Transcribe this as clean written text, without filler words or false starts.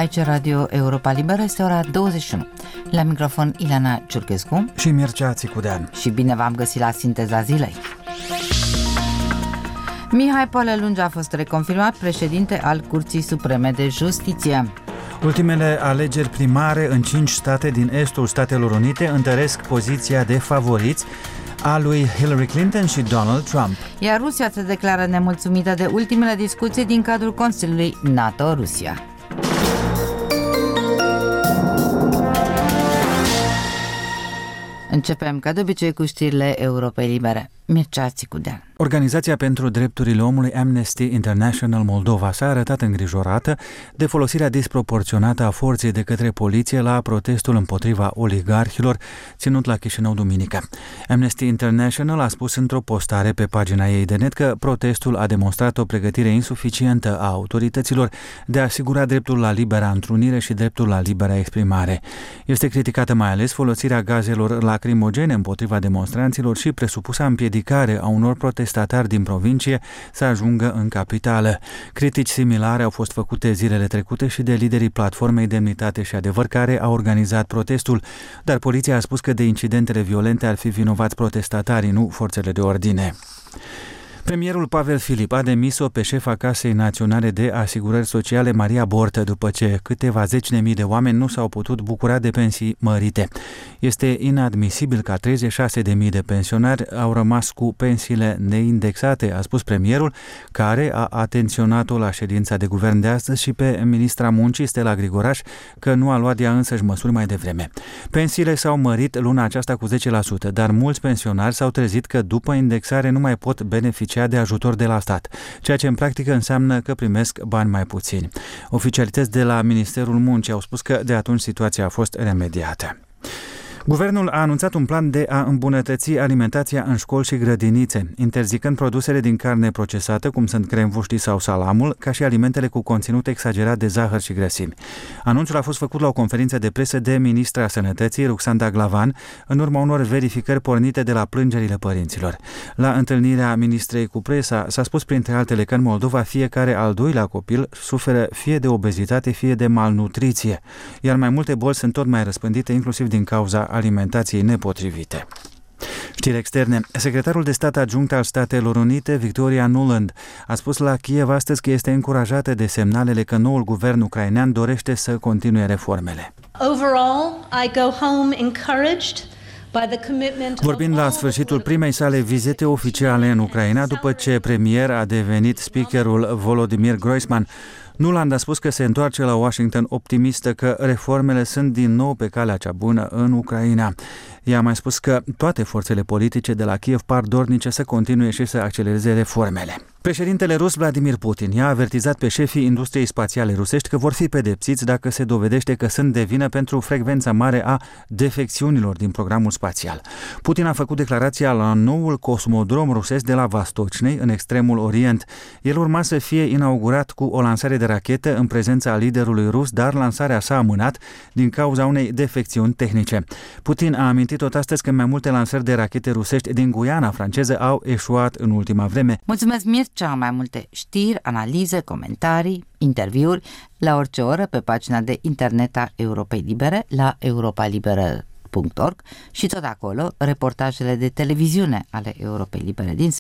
Aici Radio Europa Liberă, este ora 21. La microfon Ileana Ciurchescu și Mircea Țicudean. Și bine v-am găsit la Sinteza Zilei. Mihai Poalelungi a fost reconfirmat președinte al Curții Supreme de Justiție. Ultimele alegeri primare în 5 state din estul Statelor Unite întăresc poziția de favoriți a lui Hillary Clinton și Donald Trump. Iar Rusia se declară nemulțumită de ultimele discuții din cadrul Consiliului NATO-Rusia. Începem, ca de obicei, cu știrile Europei Libere. Mircea Țicudean. Organizația pentru drepturile omului Amnesty International Moldova s-a arătat îngrijorată de folosirea disproporționată a forței de către poliție la protestul împotriva oligarhilor ținut la Chișinău duminică. Amnesty International a spus într-o postare pe pagina ei de net că protestul a demonstrat o pregătire insuficientă a autorităților de a asigura dreptul la libera întrunire și dreptul la libera exprimare. Este criticată mai ales folosirea gazelor lacrimogene împotriva demonstranților și presupusa împiedicare a unor protestatari din provincie să ajungă în capitală. Critici similare au fost făcute zilele trecute și de liderii platformei Demnitate și Adevăr, care a organizat protestul, dar poliția a spus că de incidentele violente ar fi vinovați protestatarii, nu forțele de ordine. Premierul Pavel Filip a demis-o pe șefa Casei Naționale de Asigurări Sociale, Maria Bortă, după ce câteva zeci de mii de oameni nu s-au putut bucura de pensii mărite. Este inadmisibil ca 36.000 de pensionari au rămas cu pensiile neindexate, a spus premierul, care a atenționat-o la ședința de guvern de astăzi și pe ministra muncii, Stella Grigoraș, că nu a luat ea însăși măsuri mai devreme. Pensiile s-au mărit luna aceasta cu 10%, dar mulți pensionari s-au trezit că după indexare nu mai pot beneficia de ajutor de la stat, ceea ce în practică înseamnă că primesc bani mai puțini. Oficialități de la Ministerul Muncii au spus că de atunci situația a fost remediată. Guvernul a anunțat un plan de a îmbunătăți alimentația în școli și grădinițe, interzicând produsele din carne procesată, cum sunt cremvuștii sau salamul, ca și alimentele cu conținut exagerat de zahăr și grăsimi. Anunțul a fost făcut la o conferință de presă de ministra Sănătății, Ruxanda Glavan, în urma unor verificări pornite de la plângerile părinților. La întâlnirea ministrei cu presa s-a spus printre altele că în Moldova fiecare al doilea copil suferă fie de obezitate, fie de malnutriție, iar mai multe boli sunt tot mai răspândite, inclusiv din cauza alimentației nepotrivite. Știri externe. Secretarul de stat adjunct al Statelor Unite, Victoria Nuland, a spus la Kiev astăzi că este încurajată de semnalele că noul guvern ucrainean dorește să continue reformele. Overall, I go home encouraged. Vorbind la sfârșitul primei sale vizite oficiale în Ucraina, după ce premier a devenit speakerul Volodymyr Groisman, Nuland a spus că se întoarce la Washington optimistă că reformele sunt din nou pe calea cea bună în Ucraina. Ea a mai spus că toate forțele politice de la Kiev par dornice să continue și să accelereze reformele. Președintele rus Vladimir Putin i-a avertizat pe șefii industriei spațiale rusești că vor fi pedepsiți dacă se dovedește că sunt de vină pentru frecvența mare a defecțiunilor din programul spațial. Putin a făcut declarația la noul cosmodrom rusesc de la Vastocnei, în extremul Orient. El urma să fie inaugurat cu o lansare de rachetă în prezența liderului rus, dar lansarea s-a amânat din cauza unei defecțiuni tehnice. Putin a amintit tot astăzi că mai multe lansări de rachete rusești din Guiana franceză au eșuat în ultima vreme. Mulțumesc, Mircea! Mai multe știri, analize, comentarii, interviuri la orice oră pe pagina de internet a Europei Libere, la europalibera.org, și tot acolo reportajele de televiziune ale Europei Libere din